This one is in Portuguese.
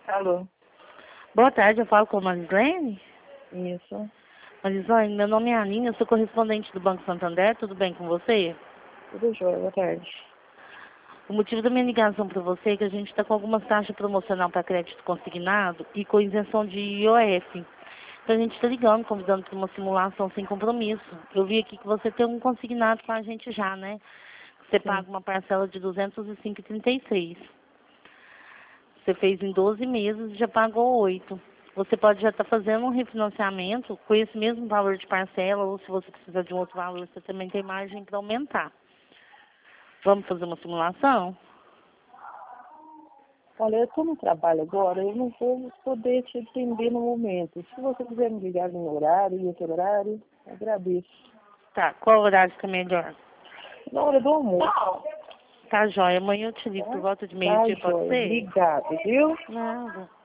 Alô? Boa tarde, eu falo com a Marislene. Isso. Marislene, meu nome é Aline, eu sou correspondente do Banco Santander, tudo bem com você? Tudo jóia, boa tarde. O motivo da minha ligação para você é que a gente está com algumas taxas promocional para crédito consignado e com isenção de IOF. Então a gente está ligando, convidando para uma simulação sem compromisso. Eu vi aqui que você tem um consignado com a gente já, né? Você Sim. paga uma parcela de R$ 205,36. Você fez em 12 meses e já pagou 8. Você pode já estar fazendo um refinanciamento com esse mesmo valor de parcela, ou se você precisar de um outro valor, você também tem margem para aumentar. Vamos fazer uma simulação? Olha, eu estou no trabalho agora, eu não vou poder te atender no momento. Se você quiser me ligar no horário, em outro horário, eu agradeço. Tá, qual horário que é melhor? Na hora do almoço, Tá, joia. Amanhã eu te ligo por tá? volta de Tá, meio-dia, pode jóia. ser? Obrigada, viu? Nada.